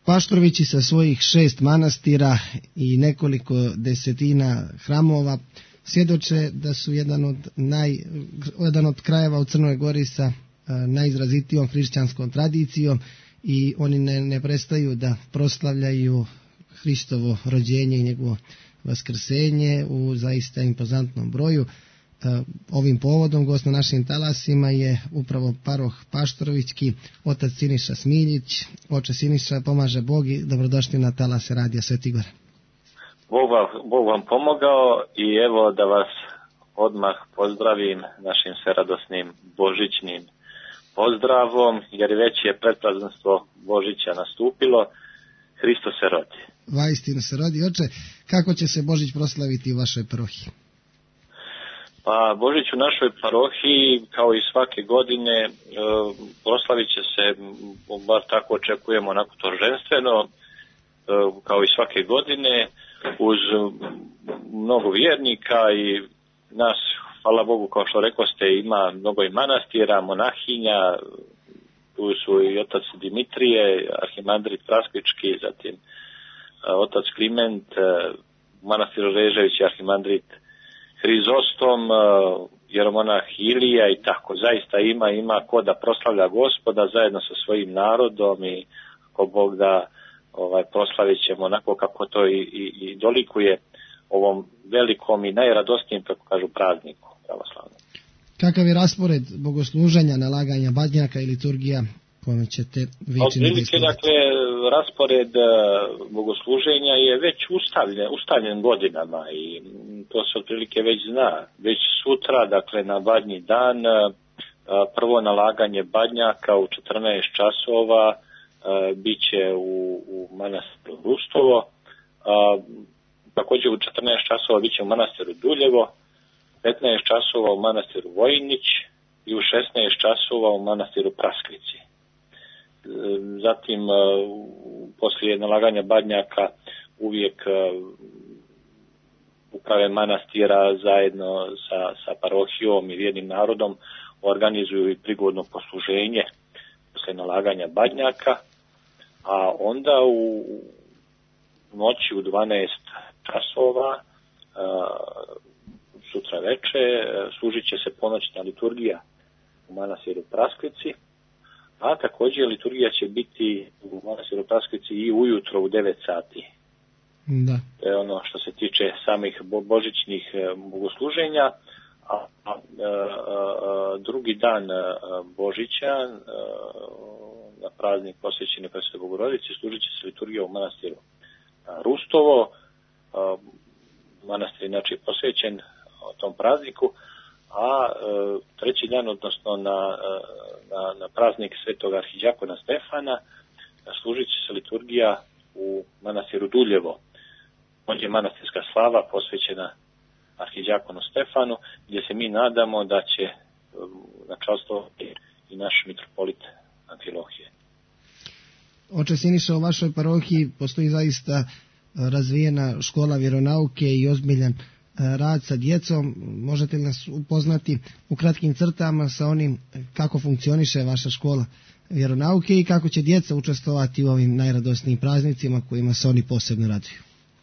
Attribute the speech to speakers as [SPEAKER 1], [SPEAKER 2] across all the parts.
[SPEAKER 1] Paštorovići sa svojih 6 manastira i nekoliko desetina hramova svjedoče da su jedan od krajeva u Crnoj Gori sa najizrazitijom hrišćanskom tradicijom i oni ne prestaju da proslavljaju Hristovo rođenje i njegovo vaskrsenje u zaista impozantnom broju. Ovim povodom gost na našim talasima je upravo paroh Paštorovićki, otac Siniša Smiljić. Oče Siniša, pomaže Bog i dobrodošli na talase Radija Sveti Gor.
[SPEAKER 2] Bog vam pomogao i evo da vas odmah pozdravim našim sveradosnim božićnim pozdravom, jer već je predpraznstvo Božića nastupilo, Hristo se rodi.
[SPEAKER 1] Vaistinu se rodi. Oče, kako će se Božić proslaviti u vašoj parohiji?
[SPEAKER 2] Pa Božić u našoj parohiji, kao i svake godine, proslavit će se, bar tako očekujemo, onako torženstveno, kao i svake godine, uz mnogo vjernika i nas, hvala Bogu, kao što rekoste, ima mnogo i manastira, monahinja, tu su i otac Dimitrije, arhimandrit Praskvički, zatim otac Kliment, manastir Režević, arhimandrit Hrizostom, jeromonah Ilija i tako. Zaista ima ko da proslavlja Gospoda zajedno sa svojim narodom i ako Bog da proslavit ćemo onako kako to i dolikuje ovom velikom i najradosnijem, kako kažu, prazniku pravoslavnom.
[SPEAKER 1] Kakav je raspored bogosluženja, nalaganja badnjaka i liturgija kome ćete vi činiti?
[SPEAKER 2] Dakle, raspored bogosluženja je već ustavljen godinama i to se otprilike već zna. Već sutra, dakle na badnji dan, prvo nalaganje badnjaka u 14 časova bit će u manastiru Rustovo, također u 14 časova bit će u manastiru Duljevo, 15 časova u manastiru Vojnić i u 16 časova u manastiru Praskvici. Zatim, poslije nalaganja badnjaka, uvijek uprave manastira zajedno sa parohijom i vjernim narodom organizuju i prigodno posluženje poslije nalaganja badnjaka, a onda u noći u 12 časova sutra veče služit će se ponoćna liturgija u manastiru Praskvici, a također liturgija će biti u manastiru Praskvici i ujutro u 9 sati.
[SPEAKER 1] Da.
[SPEAKER 2] To je ono što se tiče samih božićnih bogosluženja, a drugi dan Božića na praznik posvećeni Presvetoj Bogorodici služit će se liturgija u manastiru Rustovo. Manastir inače posvećen tom prazniku, a treći dan, odnosno na praznik Svetog arhidjakona Stefana, služit će se liturgija u manastiru Duljevo. On je manastirska slava posvećena arhidjakonu Stefanu, gdje se mi nadamo da će načastvovati i naš mitropolit Amfilohije.
[SPEAKER 1] Oče Siniša, u vašoj parohiji postoji zaista razvijena škola vjeronauke i ozbiljan rad sa djecom. Možete li nas upoznati u kratkim crtama sa onim kako funkcioniše vaša škola vjeronauke i kako će djeca učestvovati u ovim najradosnijim praznicima kojima se oni posebno raduju?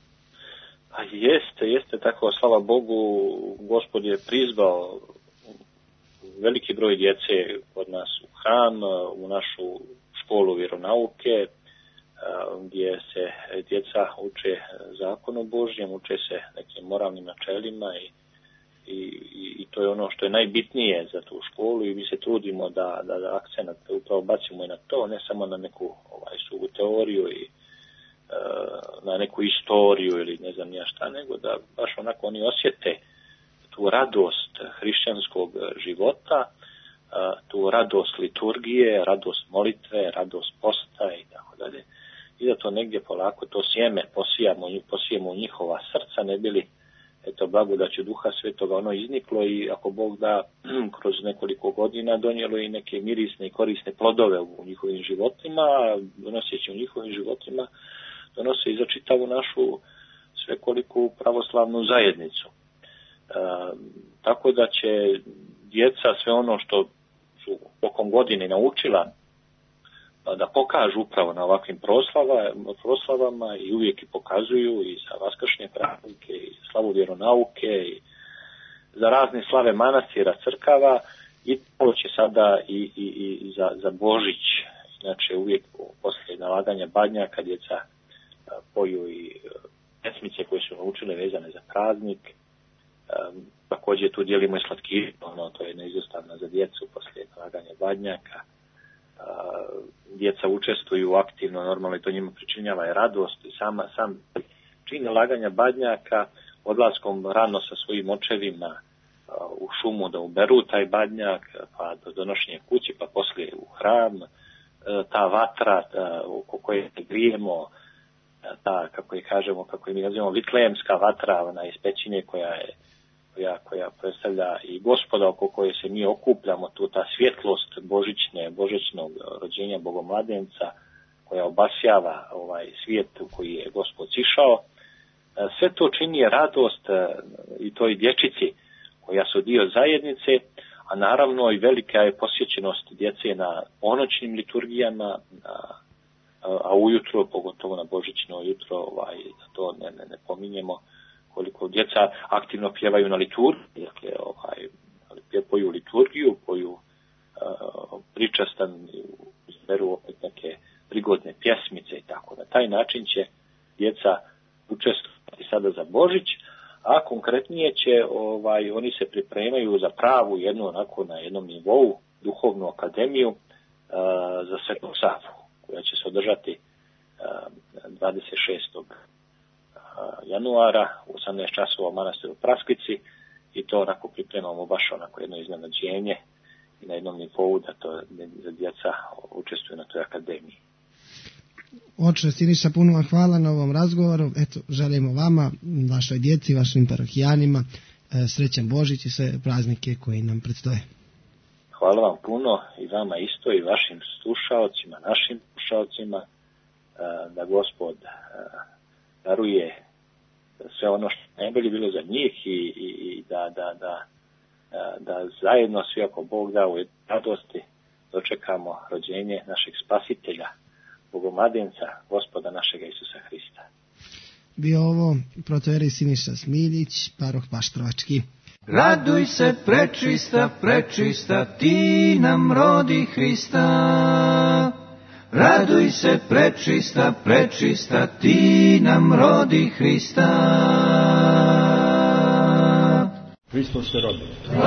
[SPEAKER 2] Jeste tako, slava Bogu, Gospod je prizvao veliki broj djece kod nas u hram, u našu školu vjeronauke, gdje se djeca uče zakonu Božjem, uče se nekim moralnim načelima i to je ono što je najbitnije za tu školu i mi se trudimo da akcenat upravo bacimo i na to, ne samo na neku suvu teoriju i na neku istoriju ili ne znam ja šta, nego da baš onako oni osjete tu radost hrišćanskog života, tu radost liturgije, radost molitve, radost posta i tako dalje. I da to negdje polako to sjeme posijemo u njihova srca, ne bili blagodaću Duha Svetoga ono izniklo i ako Bog da kroz nekoliko godina donijelo i neke mirisne i korisne plodove u njihovim životima, donoseći u njihovim životima, donose i za čitavu našu svekoliku pravoslavnu zajednicu. Tako da će djeca sve ono što su tokom godine naučila da pokažu upravo na ovakvim proslavama i uvijek i pokazuju i za vaskršnje praznike i slavu vjeronauke i za razne slave manastira, crkava, i to će sada i za Božić. Znači uvijek poslije nalaganja badnjaka djeca poju i pesmice koje su naučile vezane za praznik. Također tu dijelimo i slatkiše, to je neizostavno za djecu poslije nalaganja badnjaka. Djeca učestvuju aktivno, normalno i to njima pričinjava i radost i sam čin nalaganja badnjaka, odlaskom rano sa svojim očevima u šumu da uberu taj badnjak, pa do donošenja kući, pa poslije u hram, ta vatra oko koje grijemo, ta, kako je mi nazivamo, vitlejemska vatra, ona iz pećine koja predstavlja i Gospoda oko koje se mi okupljamo, tu ta svjetlost božićnog rođenja Bogomladenca koja obasjava ovaj svijet u koji je Gospod sišao. Sve to čini radost i toj dječici koja su dio zajednice, a naravno i velika je posjećenost djece na ponoćnim liturgijama, a ujutro, pogotovo na božićno jutro, da to ne pominjemo, koliko djeca aktivno pjevaju na liturgiji, dakle, poju liturgiju, poju pričastan, izberu opet neke prigodne pjesmice i tako. Na taj način će djeca učestvovati sada za Božić, a konkretnije će, oni se pripremaju za pravu jednu, onako na jednom nivou, duhovnu akademiju za Svetog Savu, koja će se održati 26. januara u 18 časova u manastiru Praskvici, i to onako pripremamo baš onako jedno iznenađenje i na jednom nivou da djeca učestvuju na toj akademiji.
[SPEAKER 1] Oče Siniša, puno vam hvala na ovom razgovoru. Eto, želimo vama, vašoj djeci, vašim parohijanima srećan Božić i sve praznike koji nam predstoje.
[SPEAKER 2] Hvala vam puno i vama isto i vašim slušaocima, našim slušaocima, da Gospod daruje sve ono što najbolje bilo za njih i da zajedno svi, ako Bog da, u radosti dočekamo rođenje našeg Spasitelja, Bogomladenca, Gospoda našega Isusa Hrista.
[SPEAKER 1] Bio ovo protoijerej Siniša Smiljić, paroh Paštrovački.
[SPEAKER 3] Raduj se, prečista, ti nam rodi Hrista. Raduj se, prečista, ti nam rodi Hrista.
[SPEAKER 4] Hristos se rodi.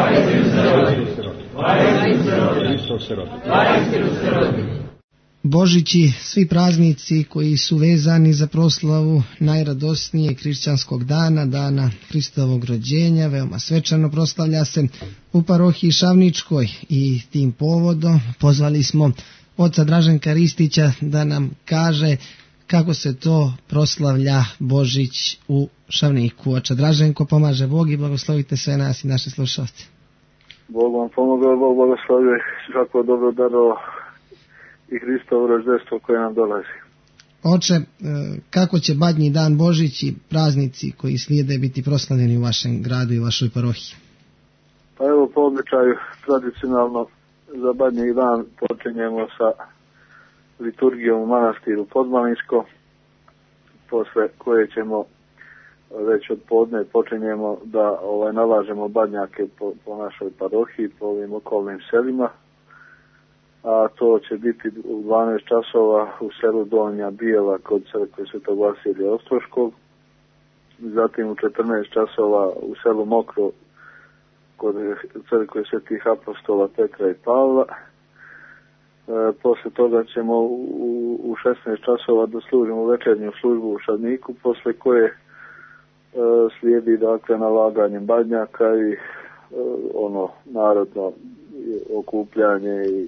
[SPEAKER 4] Hristos se rodi.
[SPEAKER 1] Božići, svi praznici koji su vezani za proslavu najradosnijeg kršćanskog dana, dana Hristovog rođenja, veoma svečano proslavlja se u parohiji Šavničkoj, i tim povodom pozvali smo oca Draženka Ristića da nam kaže kako se to proslavlja Božić u Šavniku. Oče Draženko, pomaže Bog i blagoslovite sve nas i naše slušalce.
[SPEAKER 5] Bog vam pomogao, Bog blagoslovio svako dobro daro i Hristovo rođenstvo koje nam dolazi.
[SPEAKER 1] Oče, kako će badnji dan Božić i praznici koji slijede biti proslavljeni u vašem gradu i vašoj parohiji?
[SPEAKER 5] Pa evo, po običaju tradicionalno za badnji dan počinjemo sa liturgijom u manastiru Podmalinsko, posle koje ćemo već od podne počinjemo da nalažemo badnjake po našoj parohiji, po ovim okolnim selima, a to će biti u 12 časova u selu Donja Bijela kod crkve Svetog Vasilija Ostroškog, zatim u 14 časova u selu Mokro kod crkve Svetih apostola Petra i Pavla. Posle toga ćemo u 16 časova da služimo večernju službu u Šavniku, posle koje slijedi dakle nalaganje badnjaka i narodno okupljanje i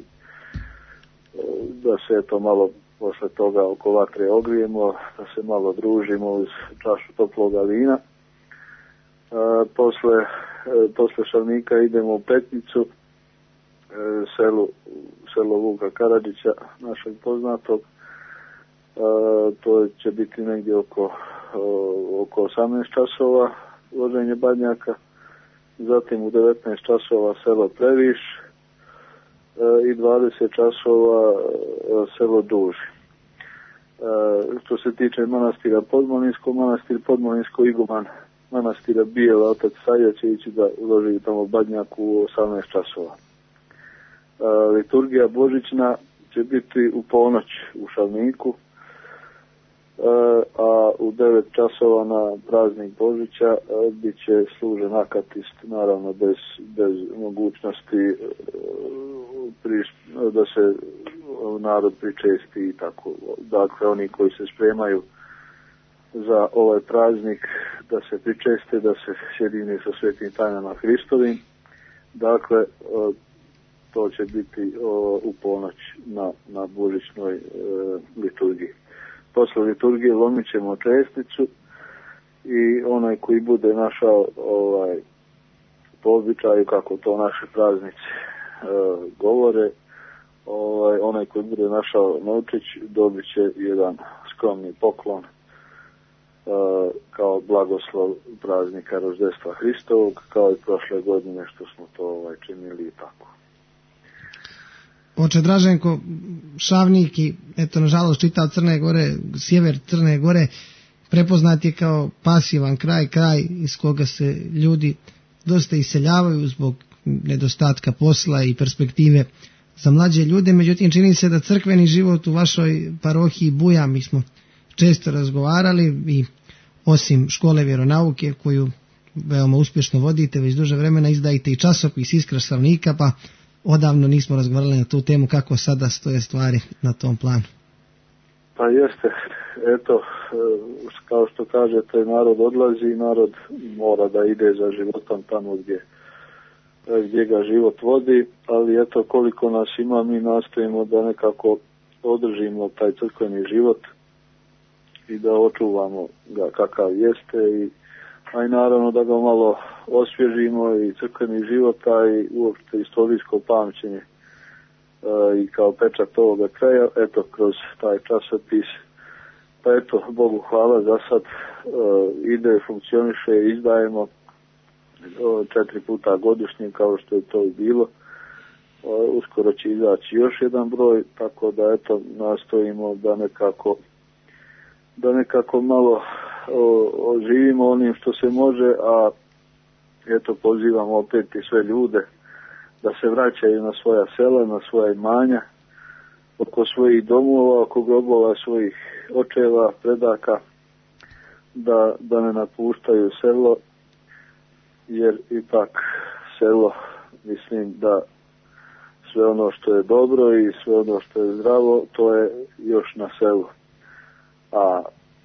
[SPEAKER 5] da se to malo posle toga oko vatre ogrijemo, da se malo družimo uz čašu toploga vina. Posle Šavnika idemo u Petnicu, selo Vuka Karadžića, našeg poznatog. To će biti negdje oko 18 časova loženje badnjaka. Zatim u 19 časova selo Previš, i 20 časova selo Duži. Što se tiče manastira Podmolinsko, iguman manastira Bijela, otac Saja će ići da uloži tamo badnjak u 18 časova. Liturgija božićna će biti u ponoć u Šavniku, a u 9 časova na praznik Božića bit će služen akatist, naravno bez mogućnosti da se narod pričesti i tako. Dakle, oni koji se spremaju za ovaj praznik da se pričeste, da se sjedine sa svetim tajnama Hristovim. Dakle, to će biti u ponoć na božićnoj liturgiji. Posle liturgije lomit ćemo česticu i onaj koji bude našao po običaju, kako to naši praznici govore, onaj koji bude našao novčić dobit će jedan skromni poklon kao blagoslov praznika rođenstva Hristovog, kao i prošle godine što smo to činili i tako.
[SPEAKER 1] Oče Draženko, Šavnik i eto nažalost čitav Crne Gore, sjever Crne Gore prepoznat je kao pasivan kraj iz koga se ljudi dosta iseljavaju zbog nedostatka posla i perspektive za mlađe ljude, međutim čini se da crkveni život u vašoj parohiji buja. Mi smo često razgovarali i osim škole vjeronauke koju veoma uspješno vodite, već duže vremena izdajete i časopis Iskra Šavnika, pa odavno nismo razgovarali na tu temu kako sada stoje stvari na tom planu.
[SPEAKER 5] Pa jeste, eto, kao što kažete, narod odlazi i narod mora da ide za životom tamo gdje ga život vodi, ali eto koliko nas ima, mi nastojimo da nekako održimo taj crkveni život i da očuvamo ga kakav jeste, a i naravno da ga malo osvježimo i crkveni život, a i uopšte istorijsko pamćenje i kao pečat ovoga kraja, eto kroz taj časopis. Pa eto, Bogu hvala, za sad ide, funkcioniše, izdajemo 4 puta godišnje kao što je to i bilo. Uskoro će izaći još jedan broj, tako da eto nastojimo da nekako malo oživimo onim što se može, a eto pozivamo opet i sve ljude da se vraćaju na svoja sela, na svoja imanja, oko svojih domova, oko grobova svojih očeva, predaka, da ne napuštaju selo, jer ipak selo, mislim da sve ono što je dobro i sve ono što je zdravo, to je još na selu. A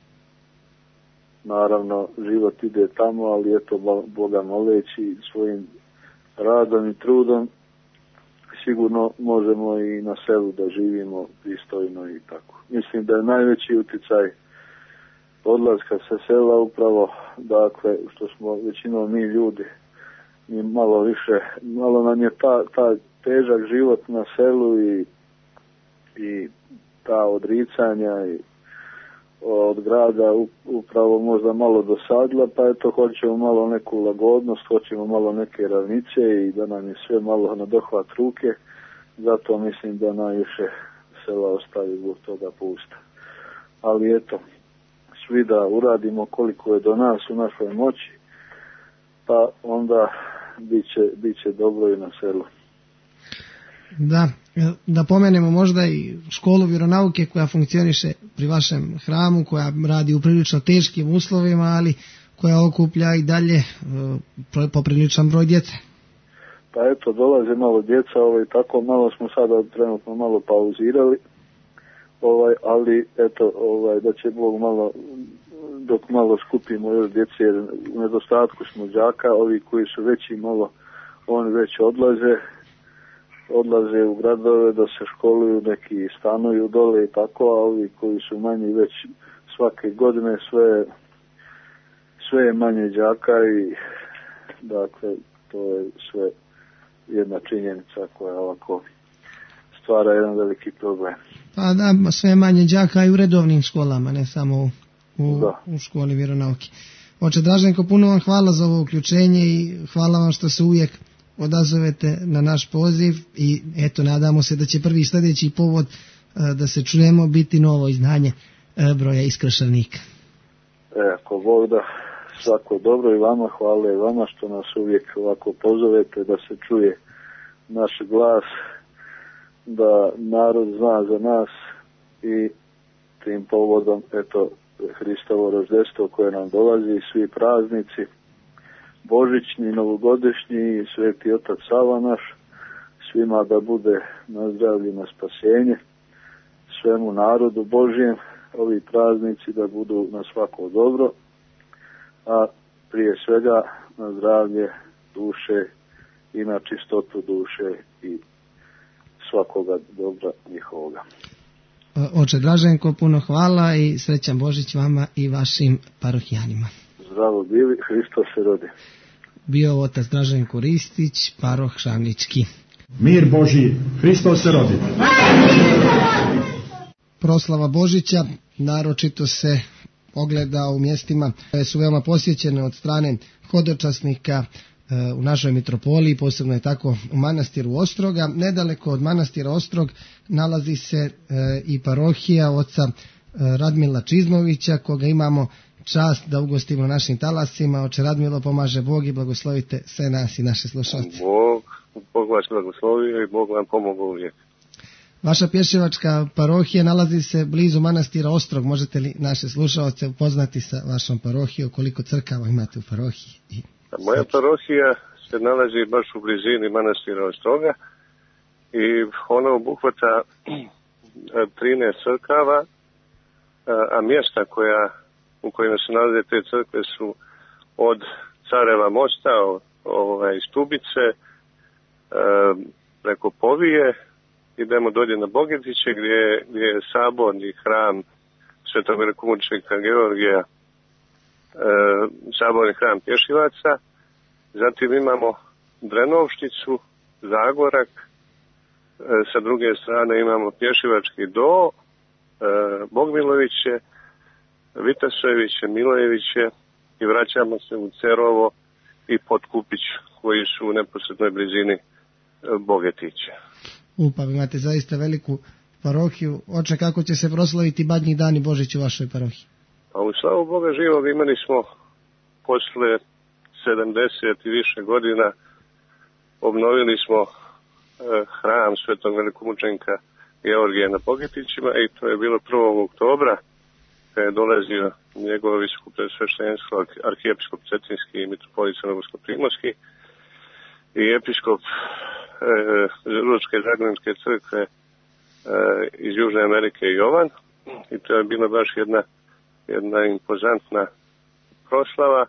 [SPEAKER 5] naravno život ide tamo, ali eto Boga moleći svojim radom i trudom sigurno možemo i na selu da živimo pristojno i tako. Mislim da je najveći utjecaj odlaska sa sela upravo, dakle, što smo većinom mi ljudi, mi malo nam je ta težak život na selu i ta odricanja i od grada upravo možda malo dosadila, pa eto hoćemo malo neku lagodnost, hoćemo malo neke ravnice i da nam je sve malo na dohvat ruke, zato mislim da najviše sela ostavi zbog toga pusta. Ali eto, svi da uradimo koliko je do nas u našoj moći, pa onda bit će dobro i na selu.
[SPEAKER 1] Da pomenemo možda i školu vjeronauke koja funkcioniše pri vašem hramu, koja radi u prilično teškim uslovima, ali koja okuplja i dalje popriličan broj djece.
[SPEAKER 5] Pa eto, dolaze malo djeca, tako malo smo sada trenutno malo pauzirali, ali eto, da će Bog malo, dok malo skupimo još djece, jer u nedostatku smo đaka, ovi koji su veći malo, oni već odlaze u gradove da se školuju, neki stanuju dole i tako, a ovi koji su manji već svake godine sve je manje đaka i dakle to je sve jedna činjenica koja ovako stvara jedan veliki problem.
[SPEAKER 1] Pa da, sve manje đaka i u redovnim školama, ne samo u školi vjeronauke. Oče Draženko, puno vam hvala za ovo uključenje i hvala vam što se uvijek odazovete na naš poziv i eto, nadamo se da će prvi sljedeći povod da se čujemo biti novo izdanje broja Iskršavnika.
[SPEAKER 5] Ako Bog da, svako dobro i vama, hvala i vama što nas uvijek ovako pozovete da se čuje naš glas, da narod zna za nas i tim povodom, eto, Hristovo roždestvo koje nam dolazi, svi praznici, božićni, novogodišnji i Sveti Otac Sava naš, svima da bude na zdravlje, na spasenje, svemu narodu Božijem, ovi praznici da budu na svako dobro, a prije svega na zdravlje duše i na čistotu duše i svakoga dobra njihovoga.
[SPEAKER 1] Oče Draženko, puno hvala i srećan Božić vama i vašim parohijanima.
[SPEAKER 5] Zdravo bili, Hristos se rodi.
[SPEAKER 1] Bio otac Draženko Ristić, paroh Šavnički.
[SPEAKER 4] Mir Božji, Hristos se rodi.
[SPEAKER 1] Proslava Božića naročito se ogleda u mjestima koje su veoma posjećene od strane hodočasnika u našoj mitropoliji, posebno je tako u manastiru Ostroga. Nedaleko od manastira Ostrog nalazi se i parohija oca Radmila Čizmovića, koga imamo čast da ugostimo našim talasima. Oče Radmilo, pomaže Bog i blagoslovite sve nas i naše slušalce.
[SPEAKER 6] Bog vas blagoslovio i Bog vam pomogao uvijek.
[SPEAKER 1] Vaša pješevačka parohija nalazi se blizu manastira Ostrog. Možete li naše slušalce upoznati sa vašom parohijom, koliko crkava imate u parohiji?
[SPEAKER 6] Moja parohija se nalazi baš u blizini manastira Ostroga i ona obuhvata 13 crkava, a mjesta u kojima se nalaze te crkve su od Careva mosta, Stubice, preko Povije, idemo dolje na Bogetiće gdje je saborni hram Svetog velikomučenika Georgija, saborni hram Pješivaca, zatim imamo Drenovšticu, Zagorak, sa druge strane imamo Pješivački do, Bogmiloviće, Vitasojeviće, Milojeviće i vraćamo se u Cerovo i Potkupić koji su u neposrednoj blizini Bogetića.
[SPEAKER 1] Pa imate zaista veliku parohiju. Oče, kako će se proslaviti Badnji dan i Božić u vašoj parohiji?
[SPEAKER 6] A u slavu Boga živog imali smo posle 70 i više godina, obnovili smo hram Svetog velikomučenika Georgija na Bogetićima i to je bilo 1. oktobra kada je dolazio njegov visoko preosveštenstvo arhijepiskop Cetinski i mitropolit Crnogorsko-primorski i episkop Ručke Zagrebske crkve iz Južne Amerike Jovan i to je bila baš jedna impozantna proslava.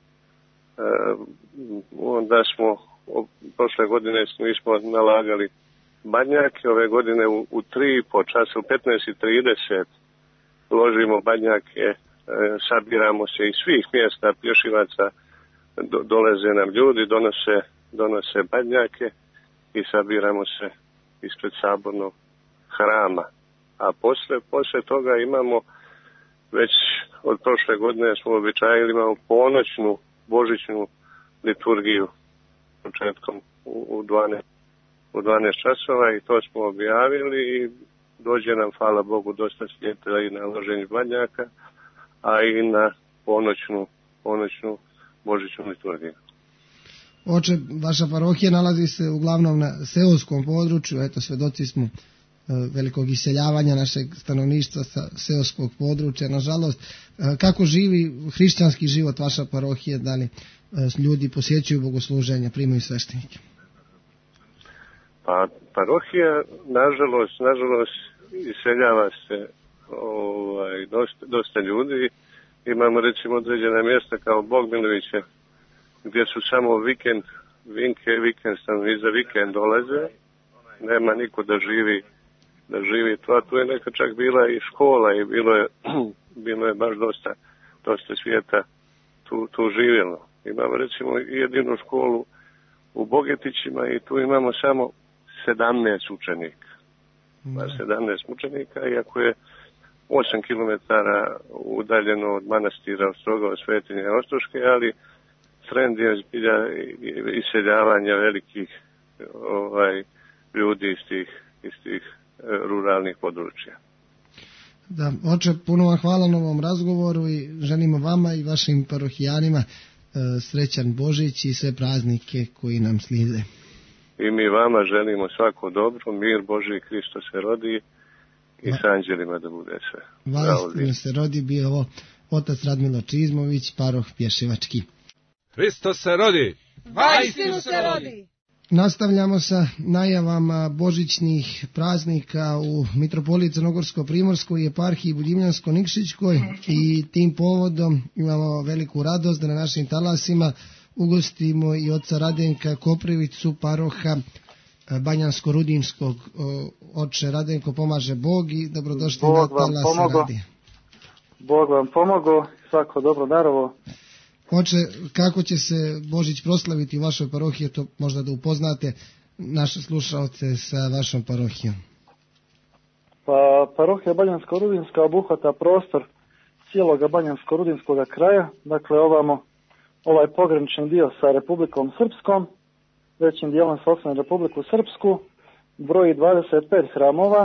[SPEAKER 6] Onda smo prošle godine mi smo nalagali badnjake, ove godine u 3,5 časa, u 15:30 ložimo badnjake, sabiramo se iz svih mjesta Pješivaca, dolaze nam ljudi, donose badnjake i sabiramo se ispred sabornog hrama. A posle toga imamo, već od prošle godine smo običajili, imamo ponoćnu božićnu liturgiju početkom u 12 časova i to smo objavili i dođe nam, hvala Bogu, dosta svjetla i na loženju badnjaka, a i na ponoćnu božićnu liturgiju.
[SPEAKER 1] Oče, vaša parohija nalazi se uglavnom na seoskom području, eto, svedoci smo velikog iseljavanja našeg stanovništva sa seoskog područja, nažalost. Kako živi hrišćanski život vaša parohije, da li ljudi posjećuju bogosluženja, primaju sveštenike?
[SPEAKER 6] Pa parohija, nažalost, iseljava se dosta ljudi. Imamo recimo određena mjesta kao Bogmiloviće, gdje su samo vikend stanovnici za vikend dolaze, nema niko da živi to, a tu je neka čak bila i škola i bilo je baš dosta svijeta tu živjelo. Imamo recimo jedinu školu u Bogetićima i tu imamo samo 17 učenika. 17 učenika, iako je 8 km udaljeno od manastira Ostroga, od Svetinje Ostroške, ali trend je iseljavanja velikih ljudi iz tih ruralnih područja.
[SPEAKER 1] Da, oče, puno vam hvala na ovom razgovoru i želimo vama i vašim parohijanima srećan Božić i sve praznike koji nam slijede.
[SPEAKER 6] I mi vama želimo svako dobro, mir Božji, Hristos se rodi i s anđelima da bude sve.
[SPEAKER 1] Vaistinu se rodi, bio ovo otac Radmilo Čizmović, paroh Pješevački.
[SPEAKER 7] Hristos se rodi!
[SPEAKER 8] Vaistinu se rodi!
[SPEAKER 1] Nastavljamo sa najavama božićnih praznika u Mitropoliji Crnogorsko-Primorskoj i eparhiji Budimljansko-Nikšićkoj i tim povodom imamo veliku radost da na našim talasima ugostimo i oca Radenka Koprivicu, paroha Banjansko-Rudinskog. Oče Radenko, pomaže Bog i dobrodošli na talas radija.
[SPEAKER 9] Bog vam pomogao, svako dobro darovo.
[SPEAKER 1] Oče, kako će se Božić proslaviti u vašoj parohiji, to možda da upoznate naše slušalce sa vašom parohijom?
[SPEAKER 9] Pa parohija Banjansko-Rudinska obuhvata prostor cijelog Banjansko-Rudinskog kraja, dakle ovaj pogranični dio sa Republikom Srpskom, većim dijelom sa osnovnom Republiku Srpsku, broji 25 hramova.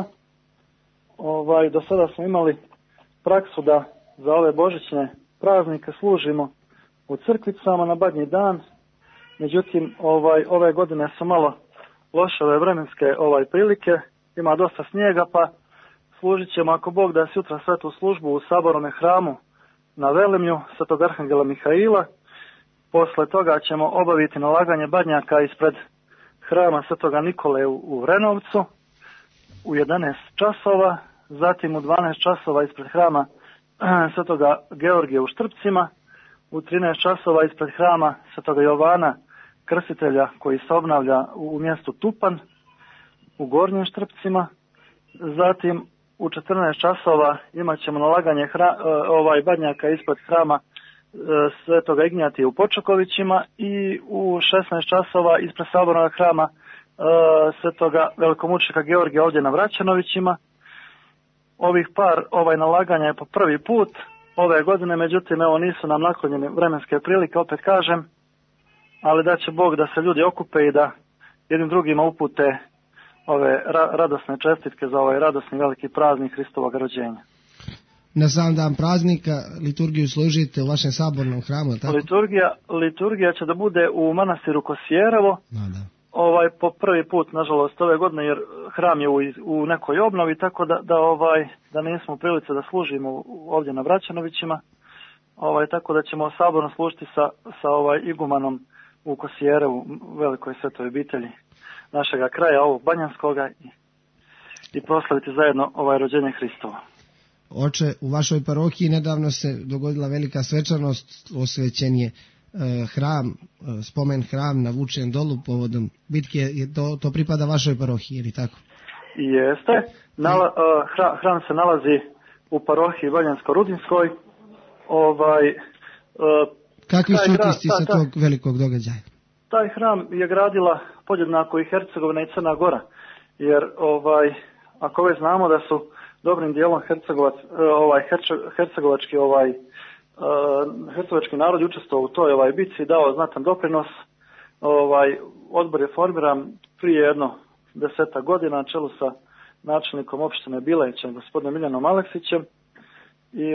[SPEAKER 9] Do sada smo imali praksu da za ove božićne praznike služimo u crkvicama na Badnji dan, međutim ove godine su malo loše ove vremenske prilike, ima dosta snijega, pa služit ćemo ako Bog da sutra svetu službu u saborome hramu na Velemlju Svetog Arhangela Mihaila. Posle toga ćemo obaviti nalaganje badnjaka ispred hrama Svetoga Nikole u Vrenovcu u 11 časova, zatim u 12 časova ispred hrama Svetoga Georgija u Štrpcima, u 13 časova ispred hrama Svetoga Jovana Krstitelja koji se obnavlja u mjestu Tupan u Gornjim Štrpcima, zatim u 14 časova imat ćemo nalaganje badnjaka ispred hrama Svetoga Ignjatija u Počekovićima i u 16 časova ispred sabornog hrama Svetoga velikomučnika Georgija ovdje na Vraćanovićima. Ovih nalaganja je po prvi put ove godine, međutim nisu nam naklonjene vremenske prilike, opet kažem, ali da će Bog da se ljudi okupe i da jednim drugima upute ove radosne čestitke za ovaj radosni veliki praznik Hristovog rođenja.
[SPEAKER 1] Na sam dan praznika liturgiju služite u vašem sabornom hramu, tako?
[SPEAKER 9] Liturgija će da bude u manastiru Kosijerevo. Po prvi put, nažalost, ove godine, jer hram je u nekoj obnovi, tako da nismo u prilici da služimo ovdje na Vraćanovićima, tako da ćemo saborno služiti sa igumanom u Kosijerevu, velikoj svetoj obitelji našega kraja, ovog Banjanskoga, i proslaviti zajedno rođenje Hristova.
[SPEAKER 1] Oče, u vašoj parohiji nedavno se dogodila velika svečanost, osvećen je hram, spomen hram na Vučjem dolu povodom bitke, to pripada vašoj parohiji, ili tako?
[SPEAKER 9] Jeste. Hram se nalazi u parohiji Banjansko-Rudinskoj.
[SPEAKER 1] Kakvi su utisci sa tog velikog događaja?
[SPEAKER 9] Taj hram je gradila podjednako i Hercegovina i Crna Gora, jer ako već znamo da su dobrim dijelom hercegovački narod učestvovao u toj bitci i dao znatan doprinos. Odbor je formiran prije jedno 10 godina na čelu sa načelnikom opštine Bilećem, gospodinom Miljanom Aleksićem, i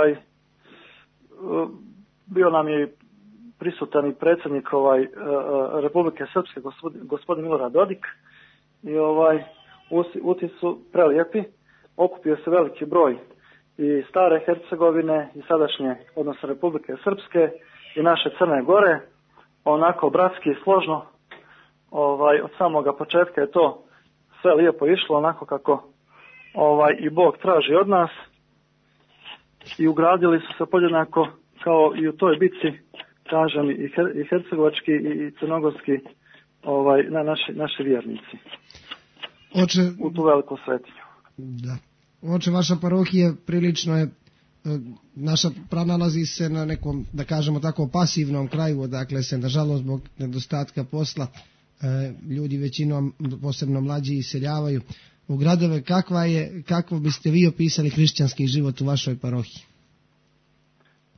[SPEAKER 9] bio nam je prisutan i predsjednik Republike Srpske, gospodin Milorad Dodik, i utisci su prelijepi. Okupio se veliki broj i stare Hercegovine i sadašnje, odnosno Republike Srpske i naše Crne Gore, onako bratski i složno. Od samoga početka je to sve lijepo išlo, onako kako i Bog traži od nas, i ugradili su se podjednako kao i u toj bitci, kažem, i hercegovački i crnogorski naši vjernici.
[SPEAKER 1] Oče,
[SPEAKER 9] u tu veliku svetinju.
[SPEAKER 1] Da. Oče, vaša parohija prilično je, nalazi se na nekom, da kažemo tako, pasivnom kraju, odakle se, nažalost, zbog nedostatka posla, ljudi većinom, posebno mlađi, iseljavaju u gradove. Kako biste vi opisali hrišćanski život u vašoj parohiji?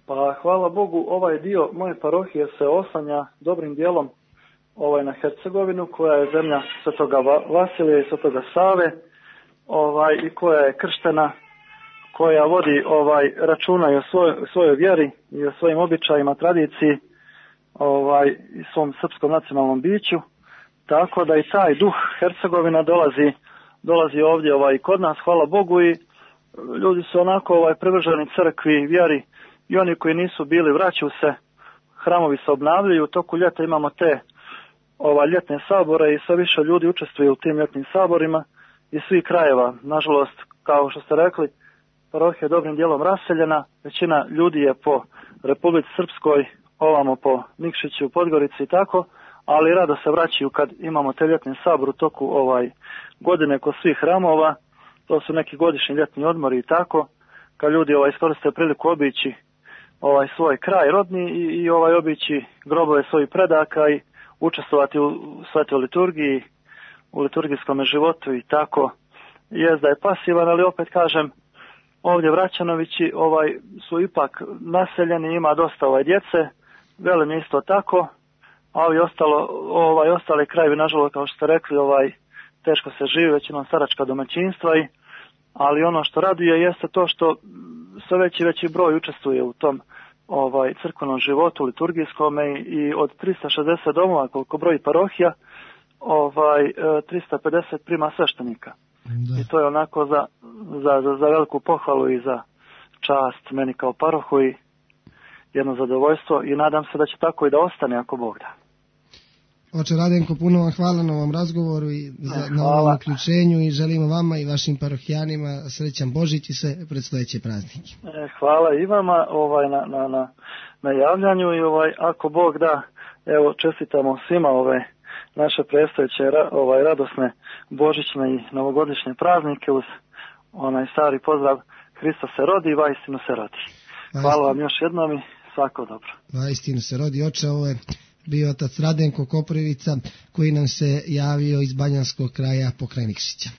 [SPEAKER 9] Pa hvala Bogu, ovaj dio moje parohije se oslanja dobrim dijelom na Hercegovinu, koja je zemlja Svetoga Vasilija i Svetoga Save, i koja je krštena, koja vodi računa i o svojoj vjeri i o svojim običajima, tradiciji i svom srpskom nacionalnom biću, tako da i taj duh Hercegovina dolazi ovdje i kod nas, hvala Bogu, i ljudi su onako privrženi crkvi, vjeri, i oni koji nisu bili vraćaju se, hramovi se obnavljaju, u toku ljeta imamo te ljetne sabore i sve više ljudi učestvuju u tim ljetnim saborima iz svih krajeva. Nažalost, kao što ste rekli, parohija je dobrim dijelom raseljena, većina ljudi je po Republici Srpskoj, ovamo po Nikšiću, Podgorici i tako, ali rado se vraćaju kad imamo te ljetne sabor u toku godine kod svih hramova. To su neki godišnji ljetni odmori i tako, kad ljudi iskoriste priliku obići svoj kraj rodni i obići grobove svojih predaka i učestvovati u svetoj liturgiji, u liturgijskom životu i tako. Jest da je pasivan, ali opet kažem, ovdje Vraćanovići su ipak naseljeni, ima dosta djece, Velin je isto tako, a ostali krajevi, nažalost, kao što ste rekli, teško se živi, većinom staračka domaćinstva, ali ono što raduje jeste to što sve veći broj učestvuje u tom crkvenom životu, liturgijskome, i od 360 domova koliko broji parohija, 350 prima sveštenika. Da. I to je onako za veliku pohvalu i za čast meni kao parohu i jedno zadovoljstvo, i nadam se da će tako i da ostane ako Bog da.
[SPEAKER 1] Oče Radenko, puno vam hvala na ovom razgovoru i na ovom uključenju, i želimo vama i vašim parohijanima srećan Božić i sve predstojeće praznike.
[SPEAKER 9] Hvala i vama na javljanju, i ako Bog da, evo, čestitamo svima naše predstojeće radosne božićne i novogodišnje praznike uz onaj stari pozdrav: Hristos se rodi, vaistinu se rodi. Hvala vam još jednom i svako dobro.
[SPEAKER 1] Vaistinu se rodi. Oče, ovo je bio otac Radenko Koprivica, koji nam se javio iz Banjanskog kraja pokraj Nikšića.